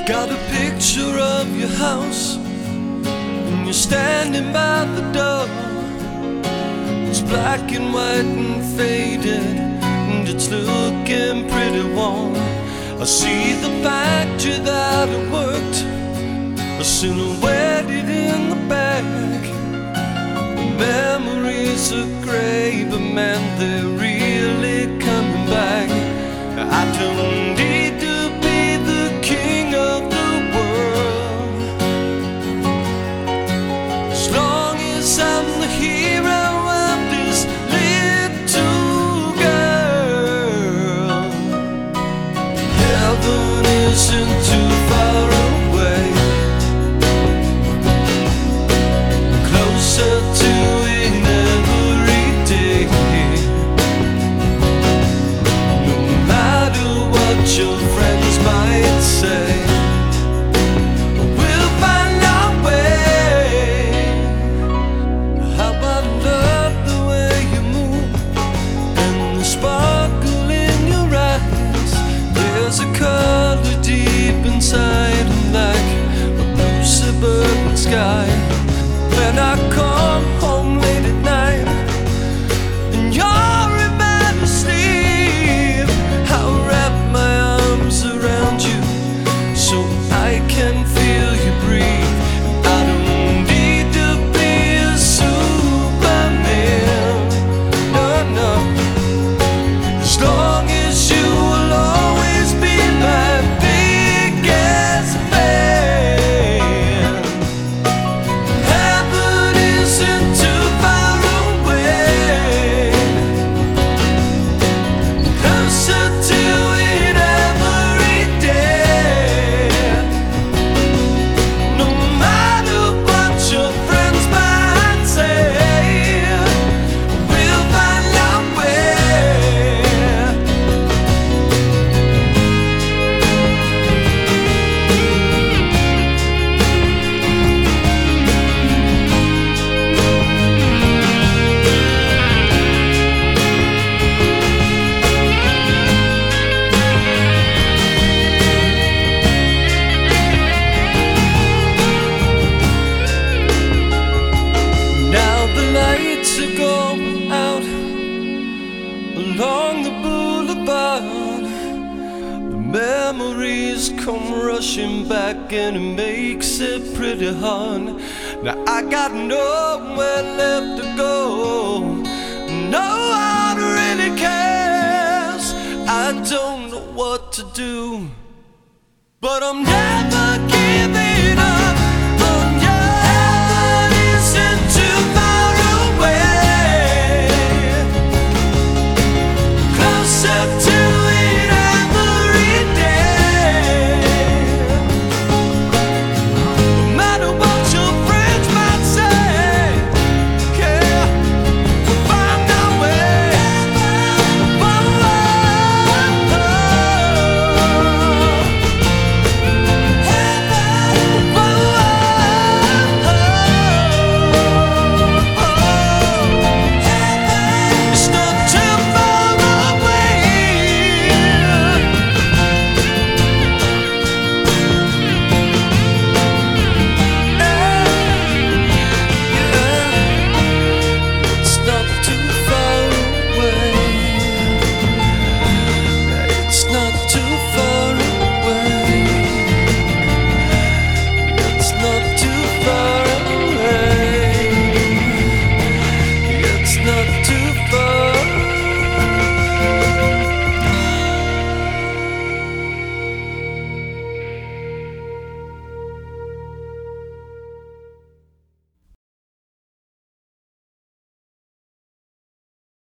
Got a picture of your house, and you're standing by the door. It's black and white and faded, and it's looking pretty warm. I see the factory that it worked, silhouetted in the back. Memories are grey, but man, they're really coming back. I don't need to be the king of the world, as long as I'm the hero of this little girl. Heaven isn't too far away, closer to it every day. No matter what your friends might say, we'll find our way. How about love, the way you move, and the sparkle in your eyes? There's a color deep inside, like a blue suburban sky. When I come home late at night and you're in bed asleep, I'll wrap my arms around you so I can feel you breathe. I don't need to be a Superman, no, no, as long as you will always be my biggest fan. Heaven isn't too far away, closer to it every day. No matter what your friends might say, we'll find our way. Now the lights are going out along the boulevard. The memories come rushing back, and it makes it pretty hard. Now I got nowhere left to go, no one really cares. I don't know what to do, but I'm never giving